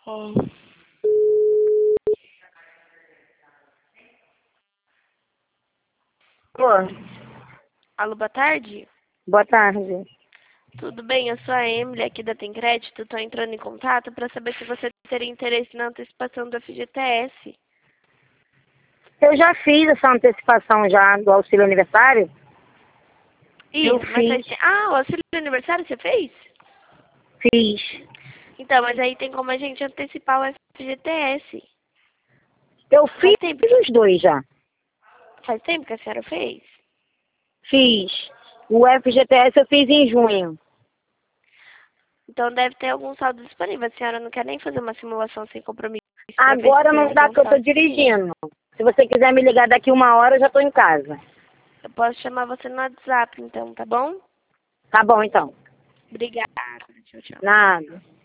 Ó. Oi, Alô, boa tarde. boa tarde. Tudo bem? Eu sou a Emily aqui da Tem Crédito. Estou entrando em contato para saber se você teria interesse na antecipação do FGTS. Eu já fiz essa antecipação já do auxílio aniversário. Eu Isso, mas aí fiz. tem... Ah, o auxílio de aniversário você fez? Fiz. Então, mas aí tem como a gente antecipar o FGTS. Eu fiz Faz tempo os dois já. faz tempo que a senhora fez? Fiz. O FGTS eu fiz em junho. Então deve ter algum saldo disponível. A senhora não quer nem fazer uma simulação sem compromisso para ver se Agora tem não dá algum porque eu tô saldo disponível. dirigindo. Se você quiser me ligar daqui 1 hora, eu já tô em casa. Eu posso chamar você no WhatsApp, então, tá bom? Tá bom, então. Obrigada. Tchau, tchau. Nada.